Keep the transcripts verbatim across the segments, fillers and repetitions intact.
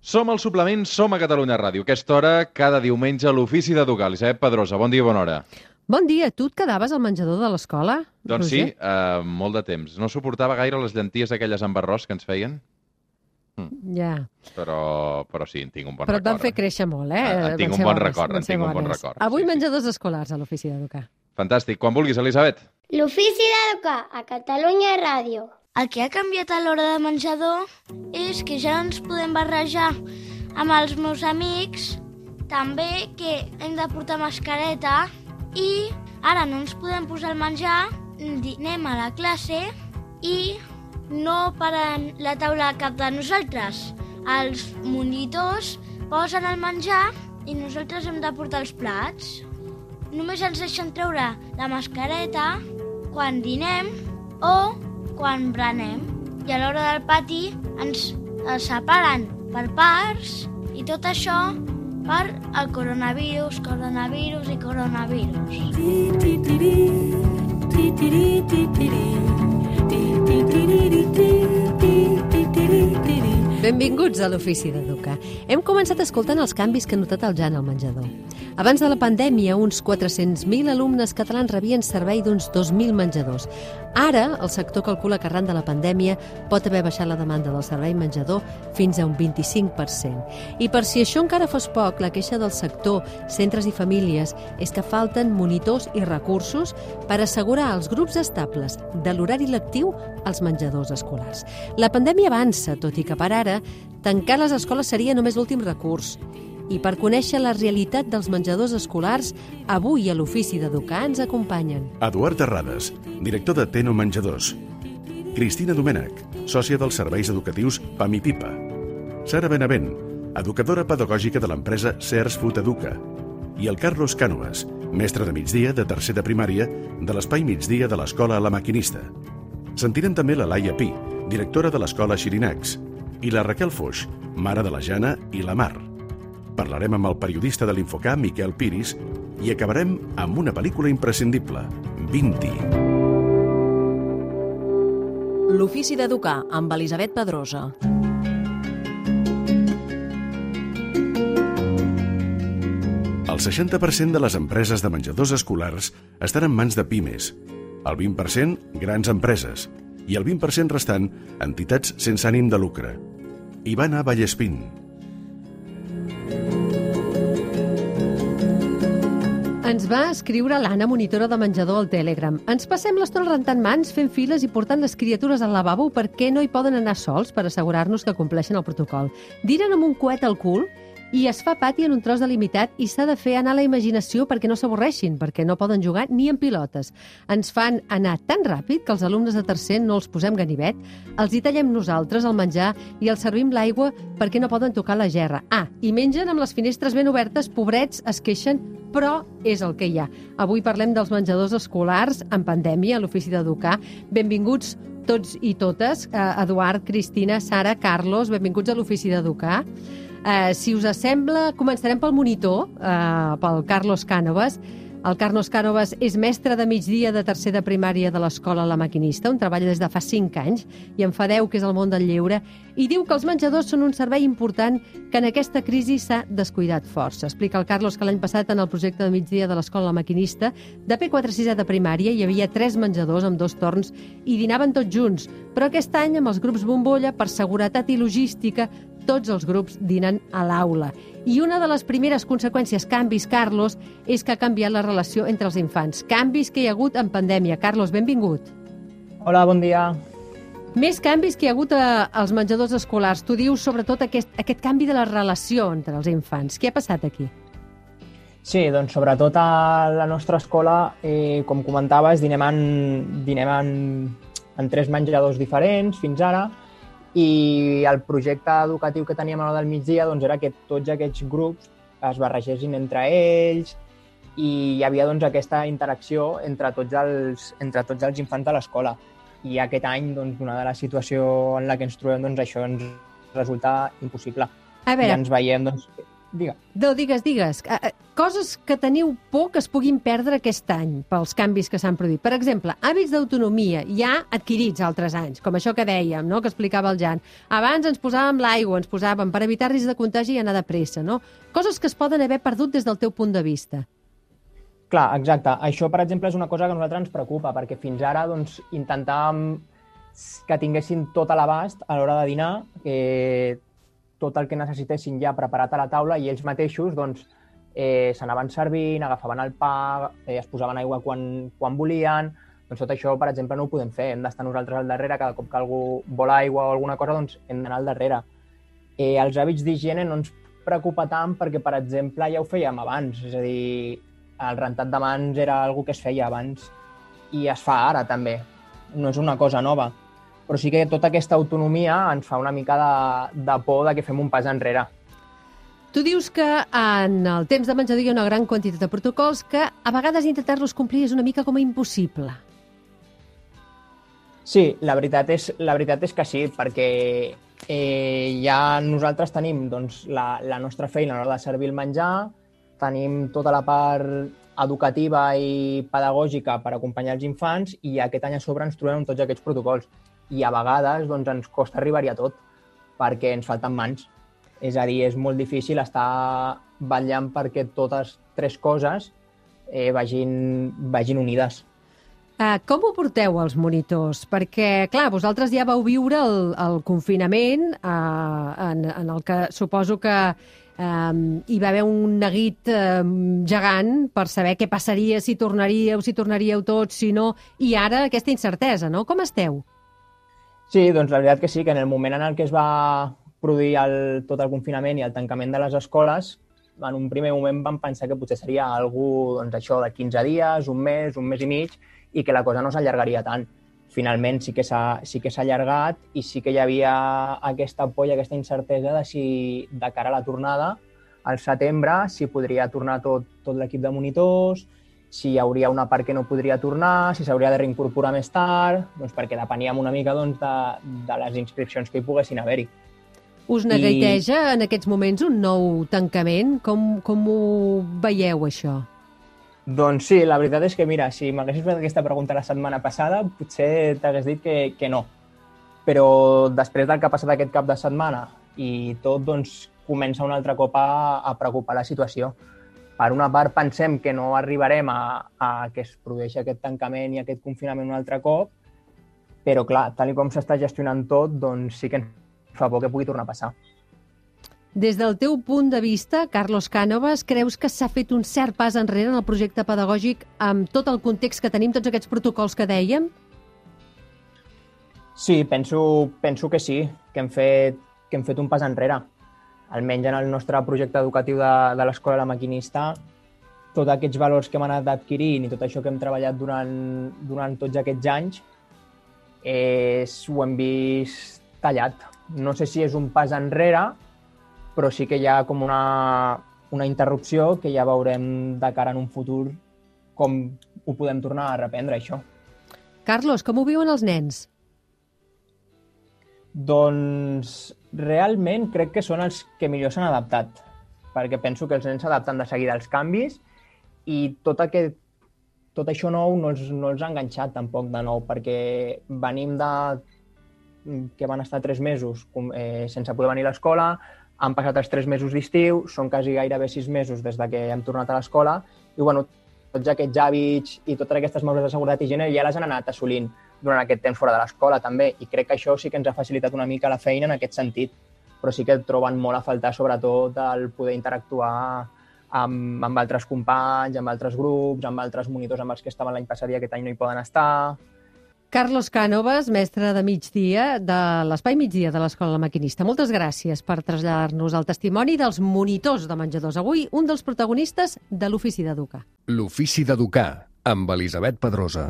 Som al Suplement, som a Catalunya Ràdio. Aquesta hora, cada diumenge, a l'Ofici d'Educar. Elisabet Pedrosa, bon dia i bona hora. Bon dia. Tu et quedaves al menjador de l'escola, Doncs Roger? sí, uh, molt de temps. No suportava gaire les llenties aquelles amb arròs que ens feien, Ja. però, però sí, en tinc un bon Però et van record. fer créixer molt, eh? En Van tinc un ser bon bones, record, van en ser tinc un bon bones. record. Avui Sí, sí. menjadors escolars a l'Ofici d'Educar. Fantàstic. Quan vulguis, Elisabet. L'Ofici d'Educar a Catalunya Ràdio. El que ha canviat a l'hora de menjador és que ja no ens podem barrejar amb els meus amics, també que hem de portar mascareta i ara no ens podem posar el menjar, dinem a la classe i no paren la taula a cap de nosaltres. Els monitors posen el menjar i nosaltres hem de portar els plats. Només ens deixen treure la mascareta quan dinem o quan berenem. I a l'hora del pati ens els separen per parts i tot això per el coronavirus, coronavirus i coronavirus. Benvinguts a l'Ofici d'Educar. Hem començat escoltant els canvis que ha notat el Jan al menjador. Abans de la pandèmia, uns quatre-cents mil alumnes catalans rebien servei d'uns dos mil menjadors. Ara, el sector calcula que arran de la pandèmia pot haver baixat la demanda del servei menjador fins a un vint-i-cinc per cent. I per si això encara fos poc, la queixa del sector, centres i famílies és que falten monitors i recursos per assegurar els grups estables de l'horari lectiu als menjadors escolars. La pandèmia avança, tot i que per ara tancar les escoles seria només l'últim recurs. I per conèixer la realitat dels menjadors escolars, avui a l'Ofici d'Educar ens acompanyen Eduard Terrades, director de Teno Menjadors. Cristina Domènech, sòcia dels serveis educatius PAM i PIPA. Sara Benavent, educadora pedagògica de l'empresa Sears Food Educa. I el Carlos Cànovas, mestre de migdia de tercer de primària de l'espai migdia de l'Escola La Maquinista. Sentirem també la Laia Pi, directora de l'Escola Xirinacs, i la Raquel Foix, mare de la Jana i la Mar. Parlarem amb el periodista de l'Infocamp, Miquel Piris, i acabarem amb una pel·lícula imprescindible, Vinti. L'Ofici d'Educar, amb Elisabet Pedrosa. El seixanta per cent de les empreses de menjadors escolars estan en mans de pimes, el vint per cent grans empreses i el vint per cent restant entitats sense ànim de lucre. Ivana Vallespín. Ens va escriure l'Anna, monitora de menjador al Telegram. Ens passem l'estona rentant mans, fent files i portant les criatures al lavabo perquè no hi poden anar sols per assegurar-nos que compleixen el protocol. Diren amb un coet al cul i es fa pati en un tros delimitat i s'ha de fer anar la imaginació perquè no s'avorreixin, perquè no poden jugar ni en pilotes. Ens fan anar tan ràpid que els alumnes de tercer no els posem ganivet, els hi tallem nosaltres el menjar i els servim l'aigua perquè no poden tocar la gerra. Ah, i mengen amb les finestres ben obertes, pobrets, es queixen, però és el que hi ha. Avui parlem dels menjadors escolars en pandèmia a l'Ofici d'Educar. Benvinguts tots i totes, Eduard, Cristina, Sara, Carlos, benvinguts a l'Ofici d'Educar. Uh, si us sembla, començarem pel monitor, uh, pel Carlos Cànovas. El Carlos Cànovas és mestre de migdia de tercer de primària de l'Escola La Maquinista, on treballa des de fa cinc anys, i en fa deu que és el món del lleure, i diu que els menjadors són un servei important que en aquesta crisi s'ha descuidat força. Explica el Carlos que l'any passat en el projecte de migdia de l'Escola La Maquinista, de P quatre sisè de primària hi havia tres menjadors amb dos torns i dinaven tots junts, però aquest any amb els grups bombolla, per seguretat i logística, tots els grups dinen a l'aula. I una de les primeres conseqüències, canvis, Carlos, és que ha canviat la relació entre els infants. Canvis que hi ha hagut en pandèmia. Carlos, benvingut. Hola, bon dia. Més canvis que hi ha hagut a, als menjadors escolars. Tu dius sobretot aquest, aquest canvi de la relació entre els infants. Què ha passat aquí? Sí, doncs sobretot a la nostra escola, eh, com comentaves, dinem en, dinem en, en tres menjadors diferents fins ara, i el projecte educatiu que teníem a l'hora del migdia doncs, era que tots aquests grups es barregessin entre ells i hi havia doncs, aquesta interacció entre tots els, entre tots els infants de l'escola. I aquest any, doncs, donada la situació en la que ens trobem, doncs, això ens resulta impossible. A veure, ja ens veiem doncs, Digue. No, digues, digues. Coses que teniu por que es puguin perdre aquest any pels canvis que s'han produït. Per exemple, hàbits d'autonomia ja adquirits altres anys, com això que dèiem, no?, que explicava el Jan. Abans ens posàvem l'aigua, ens posàvem per evitar risc de contagi i anar de pressa, no? Coses que es poden haver perdut des del teu punt de vista. Clar, exacte. Això, per exemple, és una cosa que a nosaltres ens preocupa, perquè fins ara doncs, intentàvem que tinguessin tot a l'abast a l'hora de dinar, que tot el que necessitessin ja preparat a la taula i ells mateixos doncs, eh, s'anaven servint, agafaven el pa, eh, es posaven aigua quan, quan volien. Doncs tot això, per exemple, no ho podem fer. Hem d'estar nosaltres al darrere, cada cop que algú vol aigua o alguna cosa, doncs hem d'anar al darrere. Eh, els hàbits d'higiene no ens preocupa tant perquè, per exemple, ja ho fèiem abans. És a dir, el rentat de mans era una que es feia abans i es fa ara també. No és una cosa nova. Però sí que tota aquesta autonomia ens fa una mica de, de por de que fem un pas enrere. Tu dius que en el temps de menjador hi ha una gran quantitat de protocols que a vegades intentar-los complir és una mica com a impossible. Sí, la veritat és, la veritat és que sí, perquè eh, ja nosaltres tenim doncs, la, la nostra feina a l'hora de servir el menjar, tenim tota la part educativa i pedagògica per acompanyar els infants i aquest any a sobre ens trobem amb tots aquests protocols. I a vegades doncs, ens costa arribar-hi a tot perquè ens falten mans. És a dir, és molt difícil estar vetllant perquè totes tres coses eh, vagin, vagin unides. Uh, com ho porteu als monitors? Perquè, clar, vosaltres ja vau viure el, el confinament uh, en, en el que suposo que um, hi va haver un neguit um, gegant per saber què passaria, si tornaríeu, si tornaríeu tots, si no, i ara aquesta incertesa, no? Com esteu? Sí, doncs la veritat que sí, que en el moment en el que es va produir el, tot el confinament i el tancament de les escoles, en un primer moment vam pensar que potser seria algú doncs, això de quinze dies, un mes, un mes i mig, i que la cosa no s'allargaria tant. Finalment sí que s'ha sí que s'ha allargat i sí que hi havia aquesta por i aquesta incertesa de si de cara a la tornada, al setembre, si podria tornar tot, tot l'equip de monitors, si hi hauria una part que no podria tornar, si s'hauria de reincorporar més tard, doncs perquè depeníem una mica doncs, de, de les inscripcions que hi poguessin haver-hi. Us neguiteja I... en aquests moments un nou tancament? Com, com ho veieu, això? Doncs sí, la veritat és que, mira, si m'haguessis fet aquesta pregunta la setmana passada, potser t'hagués dit que, que no. Però després del que ha passat aquest cap de setmana i tot, doncs, comença un altre cop a, a preocupar la situació. Per una part, pensem que no arribarem a, a que es produeixi aquest tancament i aquest confinament un altre cop, però, clar, tal com s'està gestionant tot, doncs sí que ens fa por que pugui tornar a passar. Des del teu punt de vista, Carlos Cánovas, creus que s'ha fet un cert pas enrere en el projecte pedagògic amb tot el context que tenim, tots aquests protocols que dèiem? Sí, penso, penso que sí, que hem fet, que hem fet un pas enrere. Almenys en el nostre projecte educatiu de, de l'Escola La Maquinista, tots aquests valors que hem anat adquirint i tot això que hem treballat durant, durant tots aquests anys, és, ho hem vist tallat. No sé si és un pas enrere, però sí que hi ha com una, una interrupció que ja veurem de cara en un futur com ho podem tornar a reprendre, això. Carlos, com ho viuen els nens? Doncs realment crec que són els que millor s'han adaptat, perquè penso que els nens s'adapten de seguida als canvis i tot, aquest, tot això nou no els, no els ha enganxat tampoc de nou, perquè venim de que van estar tres mesos eh, sense poder venir a l'escola, han passat els tres mesos d'estiu, són quasi gairebé sis mesos des de que hem tornat a l'escola i bueno, tots aquests hàbits i totes aquestes mesures de seguretat i higiene ja les han anat assolint durant aquest temps fora de l'escola també i crec que això sí que ens ha facilitat una mica la feina en aquest sentit, però sí que troben molt a faltar sobretot el poder interactuar amb, amb altres companys, amb altres grups, amb altres monitors amb els que estaven l'any passat i aquest any no hi poden estar. Carlos Cánovas, mestre de migdia de l'Espai Migdia de l'Escola La Maquinista. Moltes gràcies per traslladar-nos el testimoni dels monitors de menjadors. Avui, un dels protagonistes de l'Ofici d'Educar. L'Ofici d'Educar, amb Elisabet Pedrosa.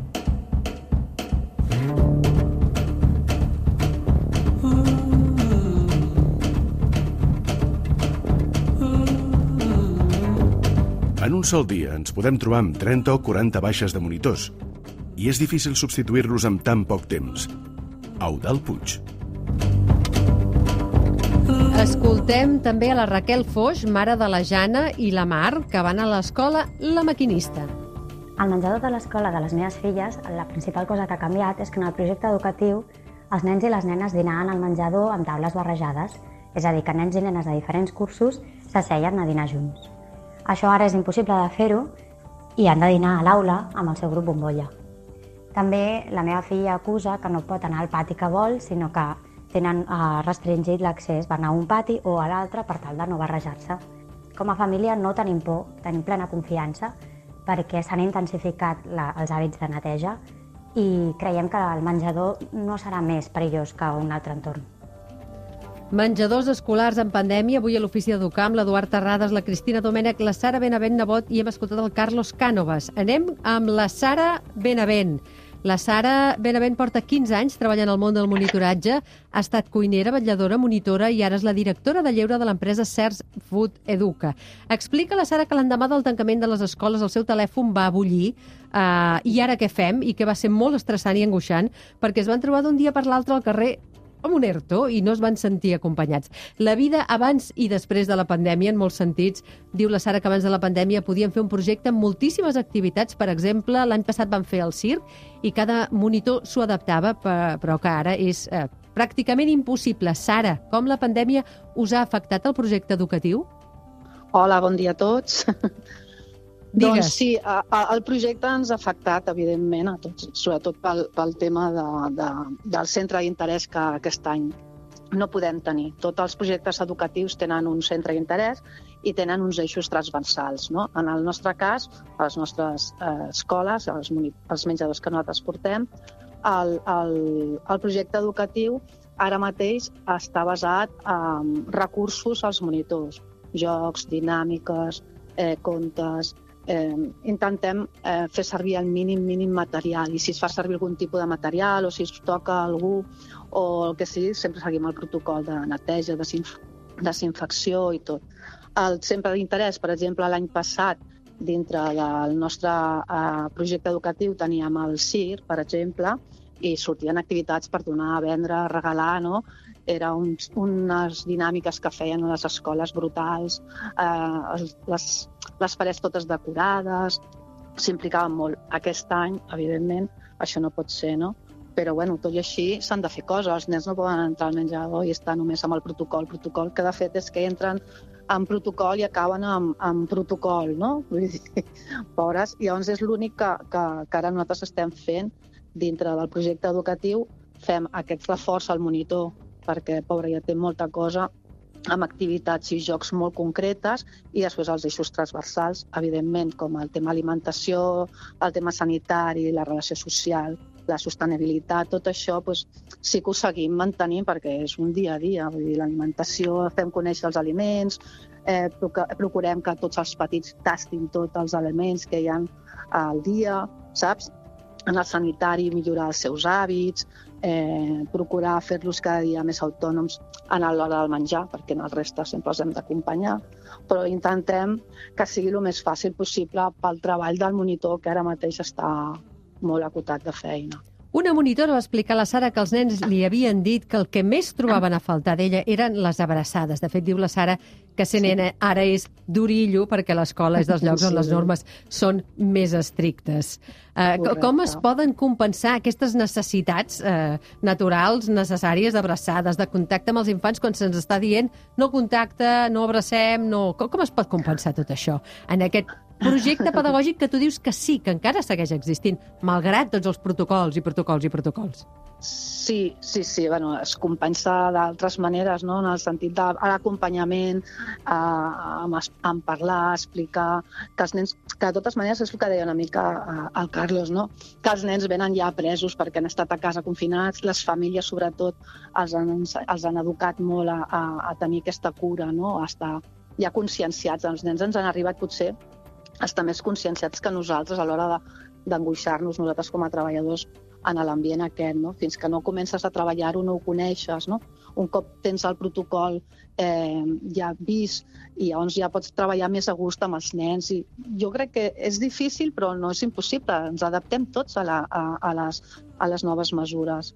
En un sol dia ens podem trobar amb trenta o quaranta baixes de monitors i és difícil substituir-los en tan poc temps. Eudald Puig. Escoltem també a la Raquel Foix, mare de la Jana i la Mar, que van a l'escola La Maquinista. Al menjador de l'escola de les meves filles, la principal cosa que ha canviat és que en el projecte educatiu els nens i les nenes dinaven al menjador amb taules barrejades, és a dir, que nens i nenes de diferents cursos s'asseien a dinar junts. Això ara és impossible de fer-ho i han de dinar a l'aula amb el seu grup bombolla. També la meva filla acusa que no pot anar al pati que vol, sinó que tenen restringit l'accés, van a un pati o a l'altre per tal de no barrejar-se. Com a família no tenim por, tenim plena confiança, perquè s'han intensificat la, els hàbits de neteja i creiem que el menjador no serà més perillós que un altre entorn. Menjadors escolars en pandèmia, avui a l'Ofici d'Educar amb l'Eduard Terrades, la Cristina Domènech, la Sara Benavent Nebot i hem escoltat el Carlos Cànovas. Anem amb la Sara Benavent. La Sara Benavent porta quinze anys treballant al món del monitoratge, ha estat cuinera, vetlladora, monitora i ara és la directora de lleure de l'empresa Cers Food Educa. Explica la Sara que l'endemà del tancament de les escoles el seu telèfon va bullir eh, i ara què fem? I que va ser molt estressant i angoixant perquè es van trobar d'un dia per l'altre al carrer amb un ERTO i no es van sentir acompanyats. La vida abans i després de la pandèmia, en molts sentits, diu la Sara que abans de la pandèmia podien fer un projecte amb moltíssimes activitats. Per exemple, l'any passat van fer el circ i cada monitor s'ho adaptava, però que ara és eh, pràcticament impossible. Sara, com la pandèmia us ha afectat el projecte educatiu? Hola, bon dia a tots. Digues. Doncs sí, a, a, el projecte ens ha afectat, evidentment, a tots, sobretot pel, pel tema de, de, del centre d'interès que aquest any no podem tenir. Tots els projectes educatius tenen un centre d'interès i tenen uns eixos transversals, no? En el nostre cas, a les nostres eh, escoles, als, als menjadors que nosaltres portem, el, el, el projecte educatiu ara mateix està basat en recursos als monitors, jocs, dinàmiques, eh, contes. Eh, intentem eh, fer servir el mínim mínim material i si es fa servir algun tipus de material o si es toca algú o el que sigui, sempre seguim el protocol de neteja, desinf desinfecció i tot. El centre d'interès, per exemple, l'any passat, dintre del nostre eh, projecte educatiu teníem el circ, per exemple, i sortien activitats per donar, vendre, regalar, no? Era uns, unes dinàmiques que feien a les escoles brutals, eh, les, les parets totes decorades, s'implicaven molt. Aquest any, evidentment, això no pot ser, no? Però, bueno, tot i així s'han de fer coses. Els nens no poden entrar al menjador i estar només amb el protocol. El protocol que, de fet, és que entren en protocol i acaben amb, amb protocol, no? Vull dir, pobres. I llavors és l'únic que, que, que ara nosaltres estem fent dintre del projecte educatiu. Fem aquest reforç al monitor perquè, pobre, ja té molta cosa amb activitats i jocs molt concretes i després els eixos transversals, evidentment, com el tema alimentació, el tema sanitari, la relació social, la sostenibilitat, tot això doncs, sí que ho seguim mantenint perquè és un dia a dia. Vull dir, l'alimentació, fem conèixer els aliments, eh, procurem que tots els petits tastin tots els aliments que hi ha al dia, saps? En el sanitari, millorar els seus hàbits, eh, procurar fer-los cada dia més autònoms en l'hora del menjar, perquè en el reste sempre els hem d'acompanyar, però intentem que sigui el més fàcil possible pel treball del monitor, que ara mateix està molt acotat de feina. Una monitora va explicar a la Sara que els nens li havien dit que el que més trobaven a faltar d'ella eren les abraçades. De fet, diu la Sara que ser nena ara és d'orillo perquè l'escola és dels llocs on les normes són més estrictes. Eh, com es poden compensar aquestes necessitats eh, naturals, necessàries d'abraçades, de contacte amb els infants quan se'ns està dient no contacte, no abracem, no... Com, com es pot compensar tot això en aquest projecte pedagògic que tu dius que sí, que encara segueix existint, malgrat tots els protocols i protocols i protocols? Sí, sí, sí. Bueno, es compensa d'altres maneres, no? En el sentit de l'acompanyament, eh, amb, amb parlar, explicar, que els nens, que de totes maneres és el que deia una mica eh, el Carlos, no? Que els nens venen ja presos perquè han estat a casa confinats, les famílies sobretot els han, els han educat molt a, a, a tenir aquesta cura, no? A estar ja conscienciats. Els nens ens han arribat potser estar més conscienciats que nosaltres a l'hora d'angoixar-nos nosaltres com a treballadors en l'ambient aquest, no? Fins que no comences a treballar-ho, no ho coneixes, no? Un cop tens el protocol eh, ja vist i llavors ja pots treballar més a gust amb els nens. I jo crec que és difícil, però no és impossible. Ens adaptem tots a, la, a, a, les, a les noves mesures.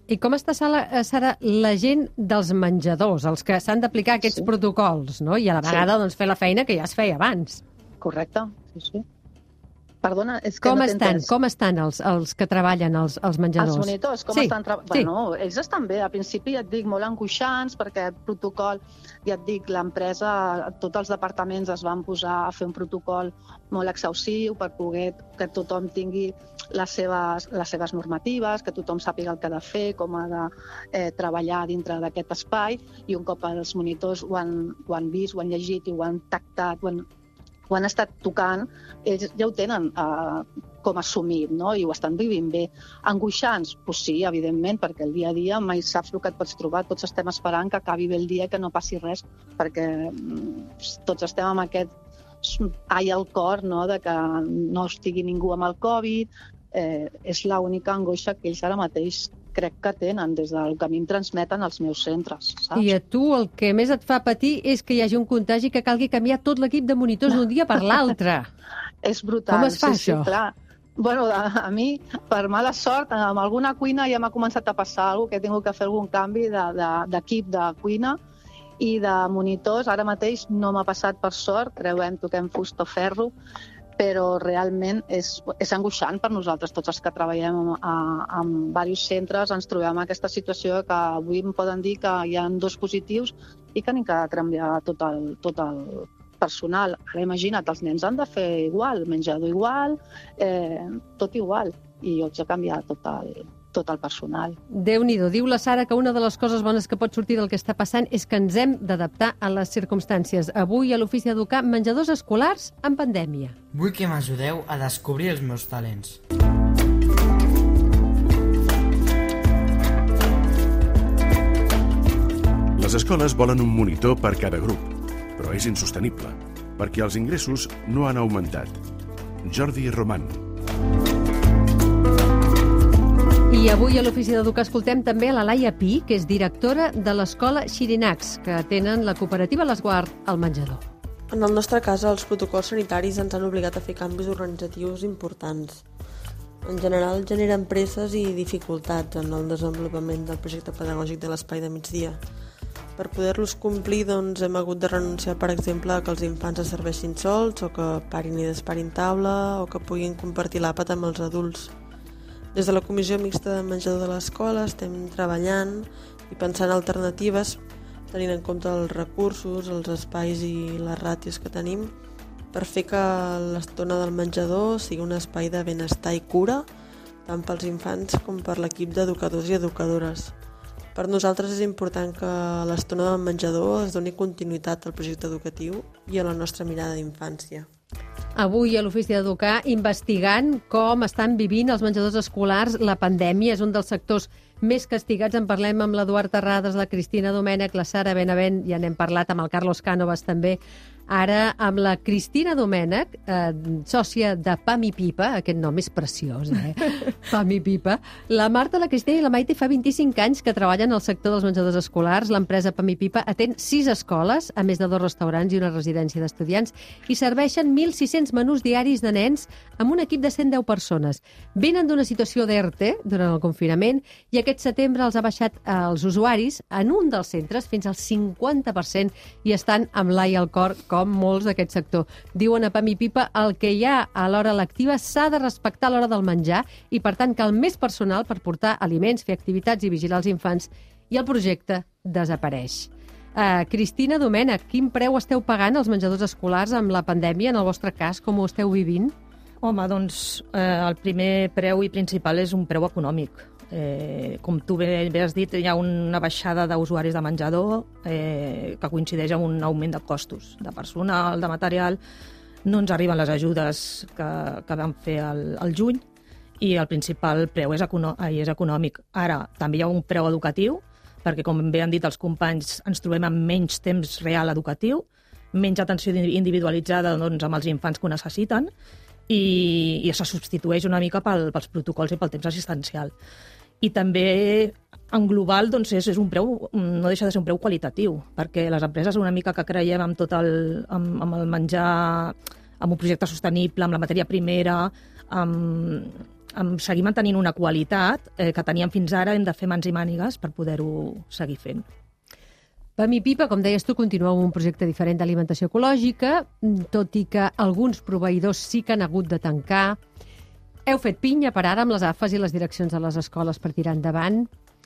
I com està, Sara, la gent dels menjadors, els que s'han d'aplicar aquests sí. protocols, no? I a la vegada sí. doncs, fer la feina que ja es feia abans? Correcte, sí, sí. Perdona, és que com no estan, com estan els, els que treballen als, als menjadors? Els monitors, com sí, estan treballant? Sí. Bueno, ells estan bé. Al principi, ja et dic, molt angoixants, perquè el protocol, ja et dic, l'empresa, tots els departaments es van posar a fer un protocol molt exhaustiu per poder que tothom tingui les seves, les seves normatives, que tothom sàpiga el que ha de fer, com ha de eh, treballar dintre d'aquest espai, i un cop els monitors ho han, ho han vist, ho han llegit i ho han tactat, ho han ho han estat tocant, ells ja ho tenen eh, com assumit, no? I ho estan vivint bé. Angoixants? Pues sí, evidentment, perquè el dia a dia mai saps el que et pots trobar. Tots estem esperant que acabi bé el dia i que no passi res, perquè tots estem amb aquest ai al cor, no?, de que no estigui ningú amb el Covid. Eh, és l'única angoixa que ells ara mateix crec que tenen des del que a mi em transmeten els meus centres, saps? I a tu el que més et fa patir és que hi hagi un contagi que calgui canviar tot l'equip de monitors d'un dia per l'altre. És brutal. Com es fa, sí, això? Sí, clar. Bueno, a, a mi, per mala sort, amb alguna cuina ja m'ha començat a passar alguna cosa, que he tingut que fer algun canvi d'equip de, de, de cuina i de monitors. Ara mateix no m'ha passat, per sort, creuem, toquem fusta o ferro, però realment és, és angoixant per nosaltres, tots els que treballem en, en diversos centres, ens trobem en aquesta situació que avui em poden dir que hi ha dos positius i que n'hi ha que canviar tot el, tot el personal. Ara imagina't, els nens han de fer igual, menjador igual, eh, tot igual, i jo haig de canviar tot el, tot el personal. Déu-n'hi-do. Diu la Sara que una de les coses bones que pot sortir del que està passant és que ens hem d'adaptar a les circumstàncies. Avui a l'Ofici d'Educar, menjadors escolars en pandèmia. Vull que m'ajudeu a descobrir els meus talents. Les escoles volen un monitor per cada grup, però és insostenible, perquè els ingressos no han augmentat. Jordi Roman. I avui a l'Ofici d'Educar escoltem també a la Laia Pi, que és directora de l'escola Xirinacs, que tenen la cooperativa L'Esguard al menjador. En el nostre cas, els protocols sanitaris ens han obligat a fer canvis organitzatius importants. En general, generen presses i dificultats en el desenvolupament del projecte pedagògic de l'espai de migdia. Per poder-los complir, doncs, hem hagut de renunciar, per exemple, a que els infants es serveixin sols, o que parin i desparin taula, o que puguin compartir l'àpat amb els adults. Des de la Comissió Mixta de Menjador de l'Escola estem treballant i pensant alternatives, tenint en compte els recursos, els espais i les ràtios que tenim, per fer que l'estona del menjador sigui un espai de benestar i cura, tant pels infants com per l'equip d'educadors i educadores. Per nosaltres és important que l'estona del menjador es doni continuïtat al projecte educatiu i a la nostra mirada d'infància. Avui a l'Ofici d'Educar, investigant com estan vivint els menjadors escolars la pandèmia. És un dels sectors més castigats. En parlem amb l'Eduard Terrades, la Cristina Domènech, la Sara Benavent, ja n'hem parlat amb el Carlos Cánovas també. Ara amb la Cristina Domènech, eh, sòcia de Pam i Pipa, aquest nom és preciós, eh? Pam i Pipa. La Marta, la Cristina i la Maite fa vint-i-cinc anys que treballen al sector dels menjadors escolars. L'empresa Pam i Pipa atén sis escoles, a més de dos restaurants i una residència d'estudiants, i serveixen mil sis-cents menús diaris de nens amb un equip de cent deu persones. Venen d'una situació d'ERTE durant el confinament i aquest setembre els ha baixat els usuaris en un dels centres fins al cinquanta per cent i estan amb l'ai al cor, com molts d'aquest sector. Diuen a Pam i Pipa el que hi ha a l'hora lectiva s'ha de respectar a l'hora del menjar i, per tant, cal més personal per portar aliments, fer activitats i vigilar els infants, i el projecte desapareix. Uh, Cristina Domènech, quin preu esteu pagant als menjadors escolars amb la pandèmia? En el vostre cas, com ho esteu vivint? Home, doncs eh, el primer preu i principal és un preu econòmic. Eh, com tu bé, bé has dit, hi ha una baixada d'usuaris de menjador eh, que coincideix amb un augment de costos de personal, de material. No ens arriben les ajudes que, que vam fer al, al juny i el principal preu és, econò és econòmic. Ara, també hi ha un preu educatiu, perquè, com bé han dit els companys, ens trobem amb menys temps real educatiu, menys atenció individualitzada doncs, amb els infants que ho necessiten, i, i se substitueix una mica pel, pels protocols i pel temps assistencial. I també, en global, doncs és, és un preu, no deixa de ser un preu qualitatiu, perquè les empreses una mica que creiem amb tot el, amb, amb el menjar, amb un projecte sostenible, amb la matèria primera, amb, seguir mantenint una qualitat eh, que teníem fins ara, hem de fer mans i mànigues per poder-ho seguir fent. Pam i Pipa, com deies tu, continueu amb un projecte diferent d'alimentació ecològica, tot i que alguns proveïdors sí que han hagut de tancar. Heu fet pinya per ara amb les A F As i les direccions de les escoles per tirar endavant.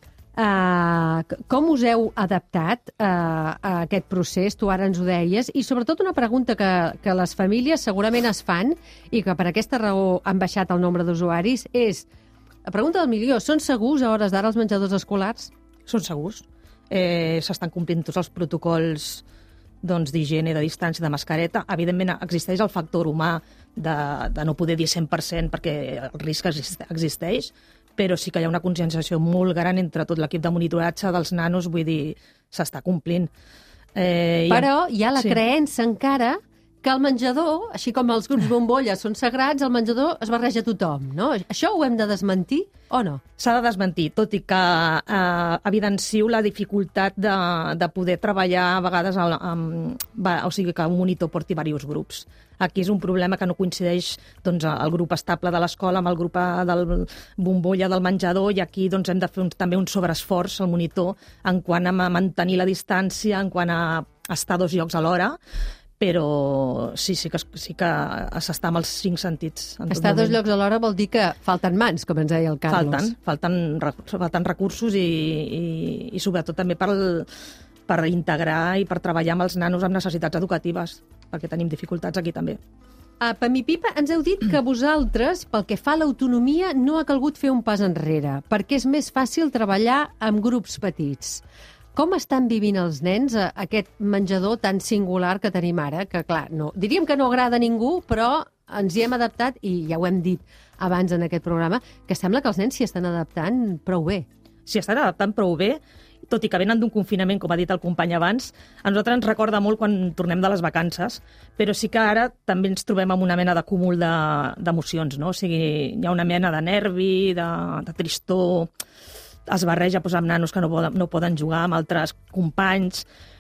Uh, com us heu adaptat uh, a aquest procés? Tu ara ens ho deies. I sobretot una pregunta que, que les famílies segurament es fan i que per aquesta raó han baixat el nombre d'usuaris és, la pregunta del milió, són segurs a hores d'ara els menjadors escolars? Són segurs. Eh, s'estan complint tots els protocols doncs, d'higiene, de distància, de mascareta. Evidentment, existeix el factor humà de, de no poder dir cent per cent perquè el risc existeix, però sí que hi ha una conscienciació molt gran entre tot l'equip de monitoratge dels nanos, vull dir, s'està complint. Eh, però hi ha la sí. creença encara que el menjador, així com els grups bombolles són sagrats, el menjador es barreja a tothom, no? Això ho hem de desmentir o no? S'ha de desmentir, tot i que eh, evidencio la dificultat de, de poder treballar a vegades amb, amb, o sigui, que un monitor porti diversos grups. Aquí és un problema que no coincideix doncs, el grup estable de l'escola amb el grup del bombolla del menjador, i aquí doncs, hem de fer un, també un sobreesforç al monitor en quant a mantenir la distància, en quant a estar a dos llocs alhora, però sí, sí que, sí que s'està amb els cinc sentits. Estar a dos llocs alhora vol dir que falten mans, com ens deia el Carlos. Falten, falten, falten recursos i, i, i sobretot també per, per integrar i per treballar amb els nanos amb necessitats educatives, perquè tenim dificultats aquí també. A Pam i Pipa ens heu dit que vosaltres, pel que fa a l'autonomia, no ha calgut fer un pas enrere, perquè és més fàcil treballar amb grups petits. Com estan vivint els nens aquest menjador tan singular que tenim ara? Que, clar, no, diríem que no agrada a ningú, però ens hi hem adaptat, i ja ho hem dit abans en aquest programa, que sembla que els nens s'hi estan adaptant prou bé. S'hi estan adaptant prou bé, tot i que venen d'un confinament, com ha dit el company abans. A nosaltres ens recorda molt quan tornem de les vacances, però sí que ara també ens trobem amb una mena d'acúmul d'emocions, no? O sigui, hi ha una mena de nervi, de, de tristor, es barreja doncs, amb nanos que no poden, no poden jugar amb altres companys,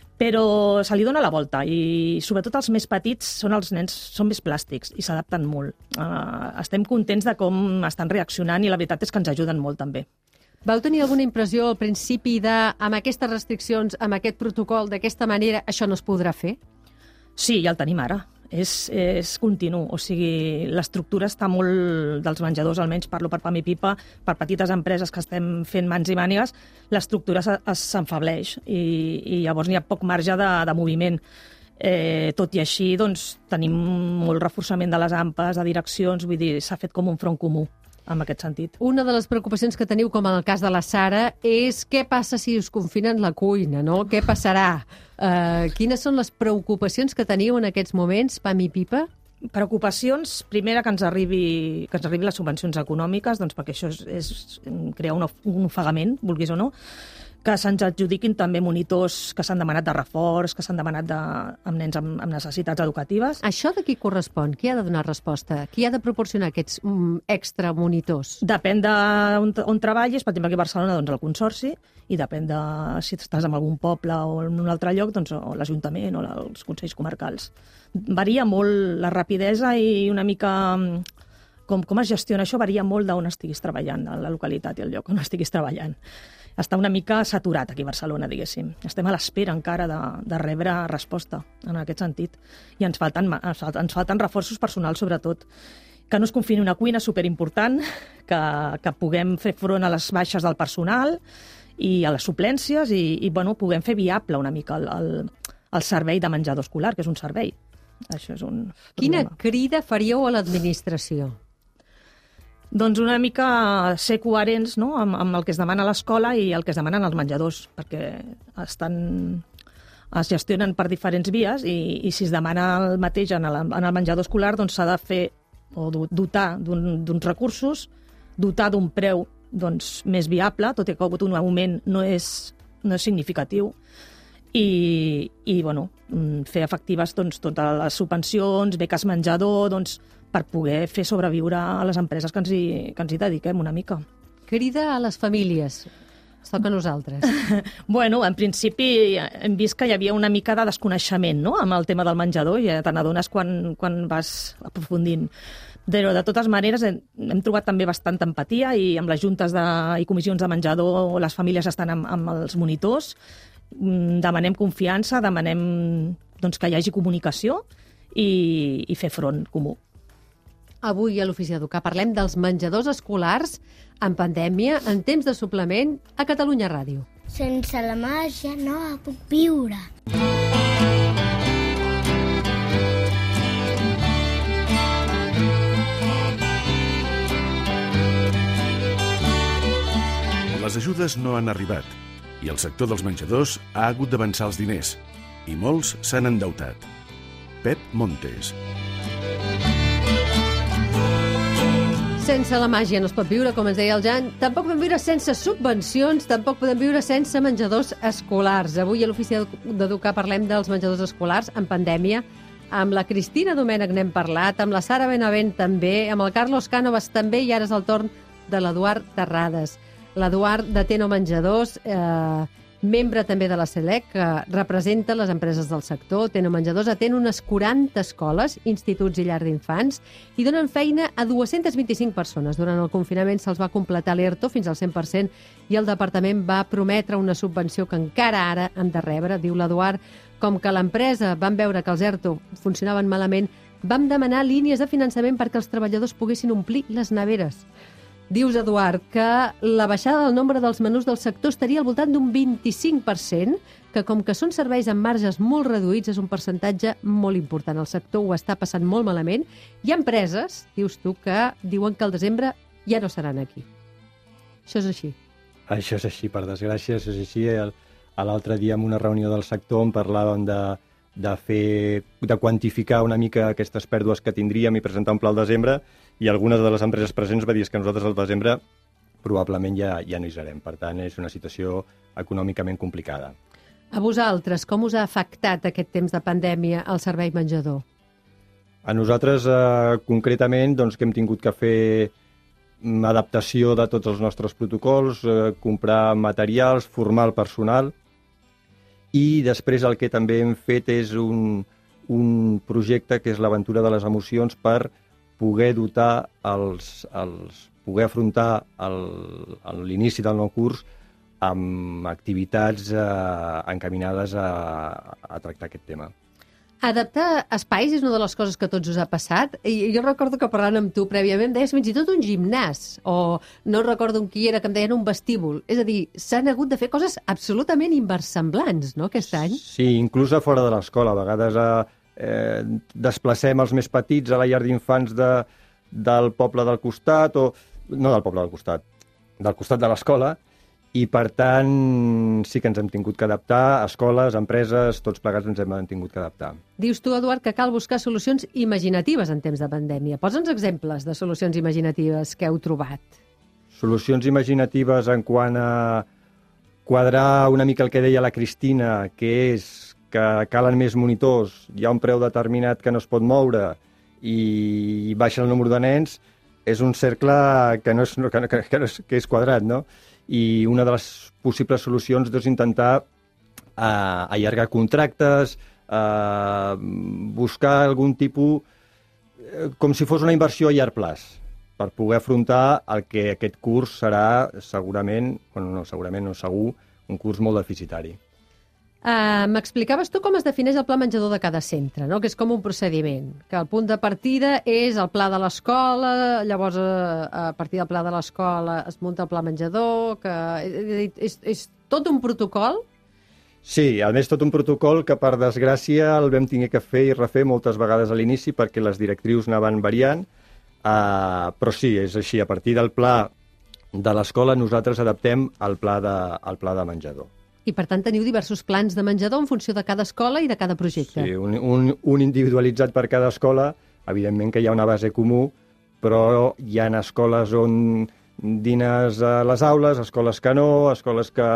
però se li dona la volta, i sobretot els més petits són els nens, són més plàstics i s'adapten molt. Uh, estem contents de com estan reaccionant i la veritat és que ens ajuden molt també. Vau tenir alguna impressió al principi de, amb aquestes restriccions, amb aquest protocol, d'aquesta manera, això no es podrà fer? Sí, ja el tenim ara. És, és continu, o sigui, l'estructura està molt dels menjadors, almenys parlo per Pam i Pipa, per petites empreses que estem fent mans i mànigues, l'estructura s'enfableix i, i llavors n'hi ha poc marge de, de moviment. Eh, tot i així, doncs, tenim molt reforçament de les ampes, de direccions, vull dir, s'ha fet com un front comú en aquest sentit. Una de les preocupacions que teniu, com en el cas de la Sara, és què passa si us confinen la cuina, no? Què passarà? Uh, quines són les preocupacions que teniu en aquests moments, Pam i Pipa? Preocupacions, primera, que ens arribi, que ens arribi les subvencions econòmiques, doncs perquè això és, és crear un, un ofegament, vulguis o no, que se'ns adjudiquin també monitors que s'han demanat de reforç, que s'han demanat de, amb nens amb, amb necessitats educatives. Això de qui correspon? Qui ha de donar resposta? Qui ha de proporcionar aquests mm, extra monitors? Depèn d'on on treballis, per exemple aquí a Barcelona doncs el Consorci, i depèn de si estàs en algun poble o en un altre lloc, doncs o l'Ajuntament o els Consells Comarcals. Varia molt la rapidesa i una mica com, com es gestiona això, varia molt d'on estiguis treballant, a la localitat i el lloc on estiguis treballant. Està una mica saturat aquí a Barcelona, diguéssim. Estem a l'espera encara de, de rebre resposta en aquest sentit. I ens falten, ens falten reforços personals, sobretot. Que no es confini una cuina, superimportant, que, que puguem fer front a les baixes del personal i a les suplències i, i bueno, puguem fer viable una mica el, el, el servei de menjador escolar, que és un servei. Això és un problema. Quina crida faríeu a l'administració? Doncs una mica ser coherents, no?, amb, amb el que es demana a l'escola i el que es demanen els menjadors, perquè estan, es gestionen per diferents vies i, i si es demana el mateix en el, en el menjador escolar, doncs s'ha de fer o dotar d'uns un, recursos, dotar d'un preu doncs, més viable, tot i que un augment no és, no és significatiu, i, i bueno, fer efectives doncs, totes les subvencions, beques menjador, doncs, per poder fer sobreviure a les empreses que ens hi, que ens hi dediquem una mica. Crida a les famílies. Ens toca a nosaltres. Bueno, en principi hem vist que hi havia una mica de desconeixement, no?, amb el tema del menjador, i te n'adones quan, quan vas aprofundint. Però, de totes maneres, hem, hem trobat també bastanta empatia i amb les juntes de, i comissions de menjador les famílies estan amb, amb els monitors. Demanem confiança, demanem doncs, que hi hagi comunicació i, i fer front comú. Avui a l'Ofici d'Educar parlem dels menjadors escolars en pandèmia, en temps de suplement, a Catalunya Ràdio. Sense la màgia no puc viure. Les ajudes no han arribat i el sector dels menjadors ha hagut d'avançar els diners i molts s'han endeutat. Pep Montes. Sense la màgia no es pot viure, com ens deia el Jan. Tampoc podem viure sense subvencions, tampoc podem viure sense menjadors escolars. Avui a l'Ofici d'Educar parlem dels menjadors escolars en pandèmia. Amb la Cristina Domènech n'hem parlat, amb la Sara Benavent també, amb el Carlos Cánovas també, i ara és el torn de l'Eduard Terrades. L'Eduard de Teno Menjadors, eh, membre també de la SELEC, que representa les empreses del sector. Teno Menjadors atén unes quaranta escoles, instituts i llars d'infants i donen feina a dues-centes vint-i-cinc persones. Durant el confinament se'ls va completar l'ERTO fins al cent per cent i el departament va prometre una subvenció que encara ara han de rebre, diu l'Eduard. Com que l'empresa van veure que els ERTO funcionaven malament, vam demanar línies de finançament perquè els treballadors poguessin omplir les neveres. Dius, Eduard, que la baixada del nombre dels menús del sector estaria al voltant d'un vint-i-cinc per cent, que com que són serveis amb marges molt reduïts és un percentatge molt important. El sector ho està passant molt malament. Hi ha empreses, dius tu, que diuen que al desembre ja no seran aquí. Això és així. Això és així, per desgràcia, això és així. L'altre dia en una reunió del sector en parlàvem de, de, fer, de quantificar una mica aquestes pèrdues que tindríem i presentar un pla al desembre, i algunes de les empreses presents va dir que nosaltres al desembre probablement ja, ja no hi serem. Per tant, és una situació econòmicament complicada. A vosaltres, com us ha afectat aquest temps de pandèmia el servei menjador? A nosaltres, eh, concretament, doncs, que hem tingut que fer adaptació de tots els nostres protocols, eh, comprar materials, formar el personal, i després el que també hem fet és un, un projecte que és l'aventura de les emocions per poder dotar, els, els, poder afrontar l'inici del nou curs amb activitats eh, encaminades a, a tractar aquest tema. Adaptar espais és una de les coses que a tots us ha passat. I jo recordo que parlant amb tu prèviament deies fins i tot un gimnàs, o no recordo amb qui era, que em deien un vestíbul. És a dir, s'han hagut de fer coses absolutament inversemblants, no?, aquest any. Sí, inclús a fora de l'escola. A vegades eh, eh, desplacem els més petits a la llar d'infants de, del poble del costat, o no del poble del costat, del costat de l'escola, i per tant sí que ens hem tingut que adaptar, escoles, empreses, tots plegats ens hem tingut que adaptar. Dius tu, Eduard, que cal buscar solucions imaginatives en temps de pandèmia. Posa'ns exemples de solucions imaginatives que heu trobat. Solucions imaginatives en quant a quadrar una mica el que deia la Cristina, que és que calen més monitors, hi ha un preu determinat que no es pot moure i baixa el número de nens, és un cercle que, no és, que, que, que, és, que és quadrat, no? I una de les possibles solucions és intentar eh, allargar contractes, eh, buscar algun tipus, eh, com si fos una inversió a llarg plaç, per poder afrontar el que aquest curs serà segurament, bueno, no, segurament no, segur, un curs molt deficitari. Uh, M'explicaves tu com es defineix el pla menjador de cada centre, no? Que és com un procediment, que el punt de partida és el pla de l'escola, llavors a, a partir del pla de l'escola es munta el pla menjador, que és, és, és tot un protocol? Sí, a més tot un protocol que per desgràcia el vam tenir que fer i refer moltes vegades a l'inici perquè les directrius anaven variant, uh, però sí, és així, a partir del pla de l'escola nosaltres adaptem el pla de, el pla de menjador. I, per tant, teniu diversos plans de menjador en funció de cada escola i de cada projecte. Sí, un, un, un individualitzat per cada escola. Evidentment que hi ha una base comú, però hi ha escoles on dines a les aules, escoles que no, escoles que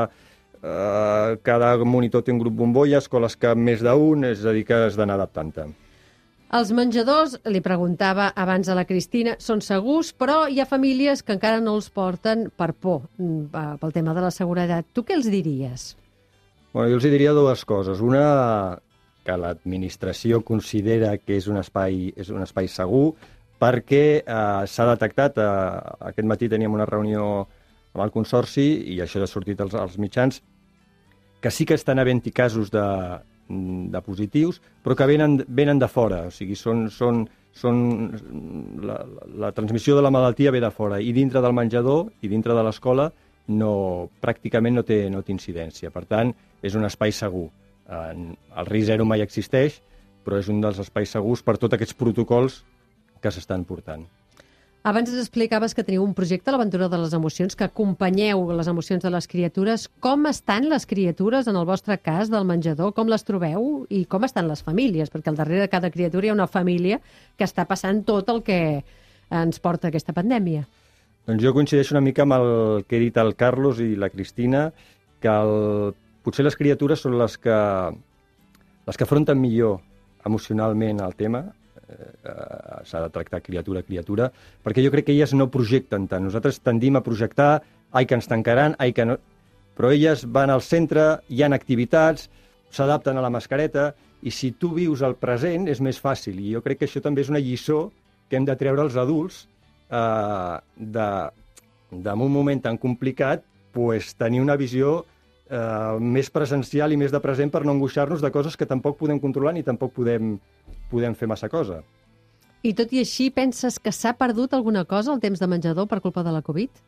eh, cada monitor té un grup bombolla, escoles que més d'un, és a dir, que has d'anar adaptant-te. Els menjadors, li preguntava abans a la Cristina, són segurs, però hi ha famílies que encara no els porten per por, pel tema de la seguretat. Tu què els diries? Bueno, jo els diria dues coses. Una, que l'administració considera que és un espai, és un espai segur, perquè eh, s'ha detectat, eh, aquest matí teníem una reunió amb el Consorci, i això ha sortit als, als mitjans, que sí que estan havent-hi casos de, de positius, però que venen, venen de fora, o sigui, són, són, són la, la transmissió de la malaltia ve de fora, i dintre del menjador i dintre de l'escola no, pràcticament no té, no té incidència. Per tant, és un espai segur. El risc zero mai existeix, però és un dels espais segurs per tots aquests protocols que s'estan portant. Abans ens explicaves que teniu un projecte, l'Aventura de les Emocions, que acompanyeu les emocions de les criatures. Com estan les criatures, en el vostre cas, del menjador? Com les trobeu? I com estan les famílies? Perquè al darrere de cada criatura hi ha una família que està passant tot el que ens porta aquesta pandèmia. Doncs jo coincideixo una mica amb el que he dit el Carlos i la Cristina, que el... potser les criatures són les que, les que afronten millor emocionalment el tema. Eh, s'ha de tractar criatura a criatura, perquè jo crec que elles no projecten tant. Nosaltres tendim a projectar, ai que ens tancaran, ai que no... Però elles van al centre, hi ha activitats, s'adapten a la mascareta, i si tu vius el present és més fàcil. I jo crec que això també és una lliçó que hem de treure als adults eh, de, de un moment tan complicat, pues, tenir una visió eh, més presencial i més de present per no angoixar-nos de coses que tampoc podem controlar ni tampoc podem podem fer massa cosa. I tot i així, penses que s'ha perdut alguna cosa al temps de menjador per culpa de la Covid?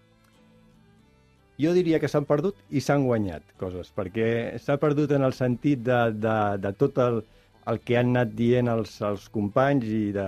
Jo diria que s'han perdut i s'han guanyat coses, perquè s'ha perdut en el sentit de, de, de tot el, el que han anat dient els, els companys i de,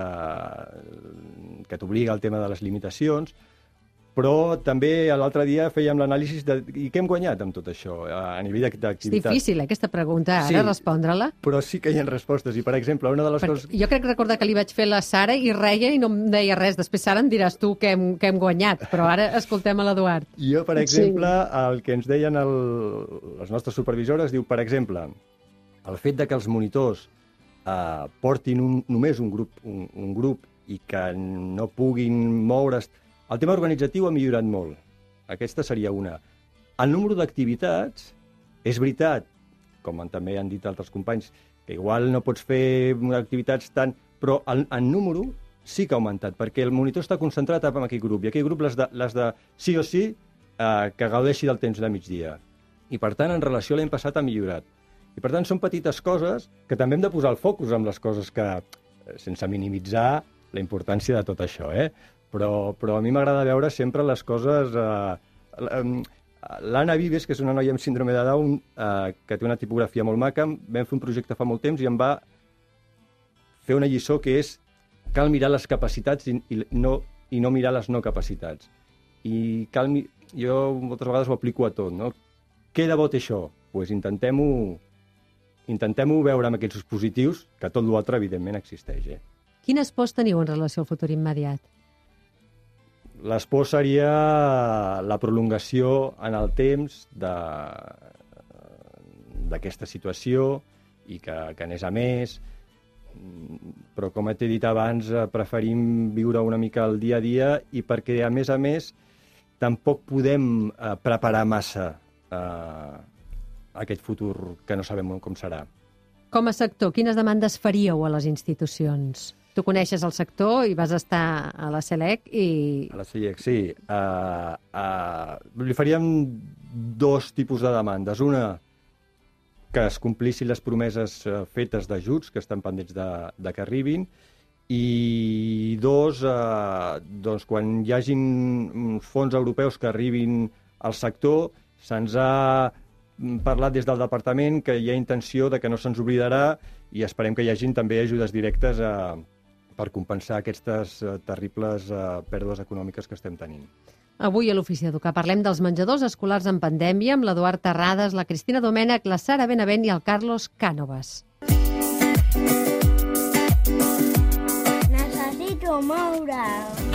que t'obliga el tema de les limitacions, però també l'altre dia fèiem l'anàlisi de i què hem guanyat amb tot això a nivell d'activitat. És difícil, eh, aquesta pregunta, ara, sí, respondre-la. Però sí que hi ha respostes, i per exemple, una de les Perquè coses... Jo crec recordar que li vaig fer la Sara i reia i no em deia res. Després, Sara, em diràs tu què hem, què hem guanyat, però ara escoltem a l'Eduard. Jo, per exemple, sí. el que ens deien el, les nostres supervisores, diu, per exemple, el fet de que els monitors eh, portin un, només un grup, un, un grup i que no puguin moure's. El tema organitzatiu ha millorat molt. Aquesta seria una. El número d'activitats, és veritat, com també han dit altres companys, que igual no pots fer activitats tant, però el, el número sí que ha augmentat, perquè el monitor està concentrat en aquell grup, i aquell grup les de, les de sí o sí eh, que gaudeixi del temps de migdia. I per tant, en relació a l'any passat ha millorat. I per tant, són petites coses que també hem de posar el focus amb les coses que, sense minimitzar la importància de tot això, eh? Però, però a mi m'agrada veure sempre les coses... Eh, L'Anna Vives, que és una noia amb síndrome de Down, eh, que té una tipografia molt maca, vam fer un projecte fa molt temps i em va fer una lliçó que és cal mirar les capacitats i, i, no, i no mirar les no capacitats. I cal, jo moltes vegades ho aplico a tot, no? Què de bo té això? Pues intentem-ho intentem-ho veure amb aquests positius, que tot l'altre, evidentment, existeix. Eh? Quines pors teniu en relació al futur immediat? L'espor seria la prolongació en el temps d'aquesta situació i que, que anés a més, però com t'he dit abans, preferim viure una mica el dia a dia i perquè, a més a més, tampoc podem eh, preparar massa eh, aquest futur que no sabem com serà. Com a sector, quines demandes faríeu a les institucions? Tu coneixes el sector i vas estar a la CELEC i... A la CELEC, sí. Uh, uh, li faríem dos tipus de demandes. Una, que es complissin les promeses uh, fetes d'ajuts, que estan pendents de, de que arribin, i dos, uh, doncs, quan hi hagin uns fons europeus que arribin al sector, se'ns ha parlat des del departament que hi ha intenció de que no se'ns oblidarà i esperem que hi hagin també ajudes directes a... per compensar aquestes uh, terribles uh, pèrdues econòmiques que estem tenint. Avui a l'Ofici d'Educar parlem dels menjadors escolars en pandèmia amb l'Eduard Terrades, la Cristina Domènech, la Sara Benavent i el Carlos Cànovas. Necessito moure.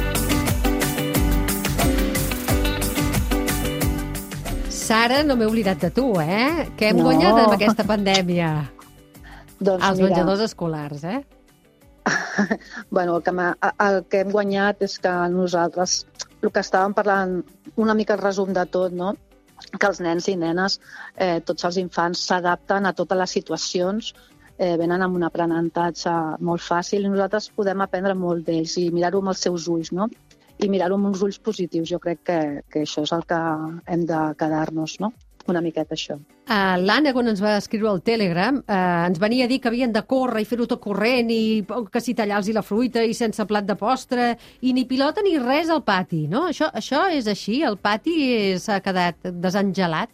Sara, no m'he oblidat de tu, eh? Què hem No. guanyat amb aquesta pandèmia? Doncs Els mira, menjadors escolars, eh? bueno, el, que el que hem guanyat és que nosaltres, el que estàvem parlant, una mica el resum de tot, no? Que els nens i nenes, eh, tots els infants, s'adapten a totes les situacions, eh, venen amb un aprenentatge molt fàcil i nosaltres podem aprendre molt d'ells i mirar-ho amb els seus ulls, no? I mirar-ho amb uns ulls positius. Jo crec que, que això és el que hem de quedar-nos, no? Una miqueta això. Uh, L'Anna, quan ens va escriure al Telegram, uh, ens venia a dir que havien de córrer i fer-ho tot corrent i que si tallar-los la fruita i sense plat de postre i ni pilota ni res al pati, no? Això, això és així? El pati s'ha quedat desengelat?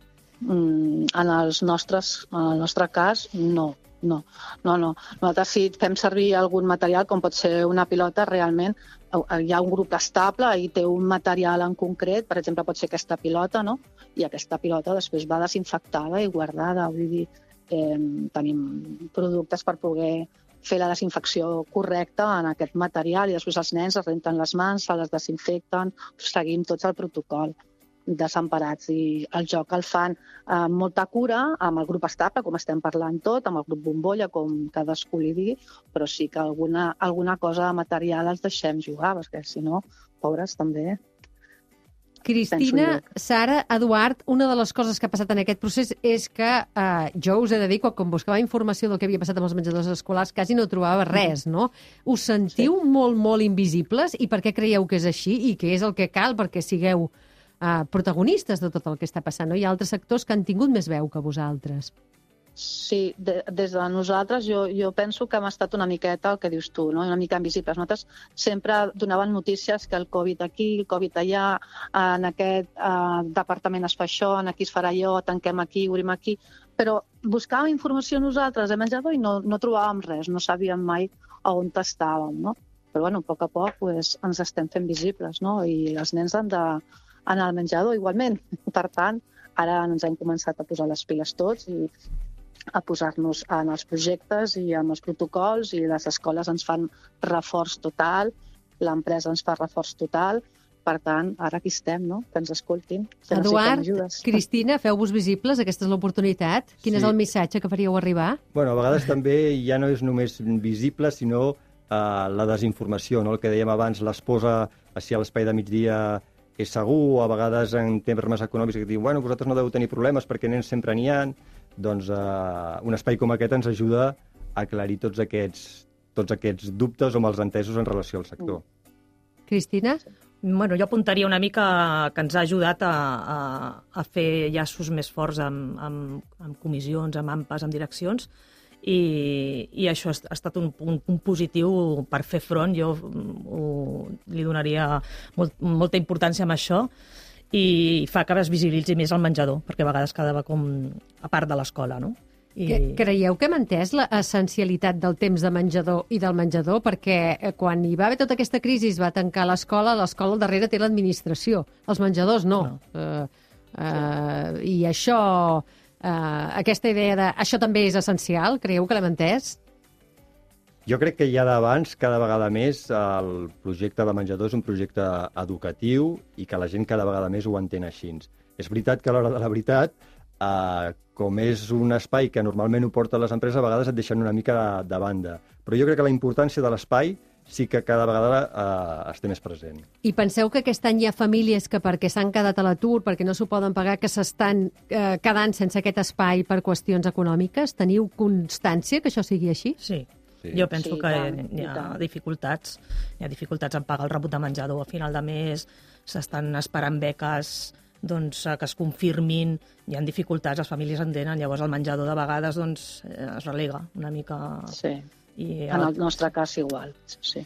Mm, en, els nostres, en el nostre cas, no. No, no, no. Nosaltres si fem servir algun material, com pot ser una pilota, realment hi ha un grup estable i té un material en concret, per exemple, pot ser aquesta pilota, no? I aquesta pilota després va desinfectada i guardada. Vull dir, eh, tenim productes per poder fer la desinfecció correcta en aquest material i després els nens es renten les mans, se les desinfecten, seguim tots el protocol desemparats i el joc el fan amb molta cura, amb el grup estable, com estem parlant tot, amb el grup bombolla, com cadascú li digui, però sí que alguna, alguna cosa de material els deixem jugar, perquè si no, pobres també. Cristina, Sara, Eduard, una de les coses que ha passat en aquest procés és que eh, jo us he de dir que quan buscava informació del que havia passat amb els menjadors escolars quasi no trobava res, no? Us sentiu sí. molt, molt invisibles i per què creieu que és així i què és el que cal perquè sigueu Uh, protagonistes de tot el que està passant, no? Hi ha altres sectors que han tingut més veu que vosaltres. Sí, de, des de nosaltres jo, jo penso que hem estat una miqueta el que dius tu, no? Una mica invisibles. Nosaltres sempre donaven notícies que el Covid aquí, el Covid allà, en aquest uh, departament es fa això, en aquí es farà allò, tanquem aquí, obrim aquí, però buscàvem informació nosaltres de menjador i no, no trobàvem res, no sabíem mai a on estàvem, no? Però bueno, a poc a poc pues, ens estem fent visibles, no? I els nens han de anar al menjador igualment. Per tant, ara ens hem començat a posar les piles tots i a posar-nos en els projectes i amb els protocols i les escoles ens fan reforç total, l'empresa ens fa reforç total. Per tant, ara aquí estem, no? Que ens escoltin. Que Eduard, Cristina, feu-vos visibles, aquesta és l'oportunitat. Quin sí. és el missatge que faríeu arribar? Bueno, a vegades també ja no és només visible, sinó uh, la desinformació, no? El que dèiem abans, l'esposa, així a l'espai de migdia és segur, a vegades en termes econòmics que diuen, bueno, vosaltres no deu tenir problemes perquè nens sempre n'hi ha, doncs uh, un espai com aquest ens ajuda a aclarir tots aquests, tots aquests dubtes o malentesos en relació al sector. Cristina? Bueno, jo apuntaria una mica que ens ha ajudat a, a, a fer llaços més forts amb, amb, amb comissions, amb A M P As, amb direccions, i, i això ha estat un punt, un positiu per fer front. Jo ho, li donaria molt, molta importància amb això i fa que es visibilitzi més el menjador, perquè a vegades quedava com a part de l'escola, no? I... Creieu que hem entès l'essencialitat del temps de menjador i del menjador? Perquè quan hi va haver tota aquesta crisi es va tancar l'escola, l'escola al darrere té l'administració, els menjadors no. no. Uh, uh, I això... Uh, aquesta idea de això també és essencial, creieu que l'hem entès? Jo crec que ja d'abans, cada vegada més, el projecte de menjador és un projecte educatiu i que la gent cada vegada més ho entén així. És veritat que a l'hora de la veritat, uh, com és un espai que normalment ho porten les empreses, a vegades et deixen una mica de, de banda. Però jo crec que la importància de l'espai sí que cada vegada eh, esté més present. I penseu que aquest any hi ha famílies que perquè s'han quedat a l'atur, perquè no s'ho poden pagar, que s'estan eh, quedant sense aquest espai per qüestions econòmiques? Teniu constància que això sigui així? Sí. Sí. Jo penso sí, que tant, hi ha dificultats. Hi ha dificultats en pagar el rebut de menjador a final de mes, s'estan esperant beques doncs, que es confirmin, hi ha dificultats, les famílies en tenen, llavors el menjador de vegades doncs, es relega una mica... Sí. I en el nostre cas igual, sí.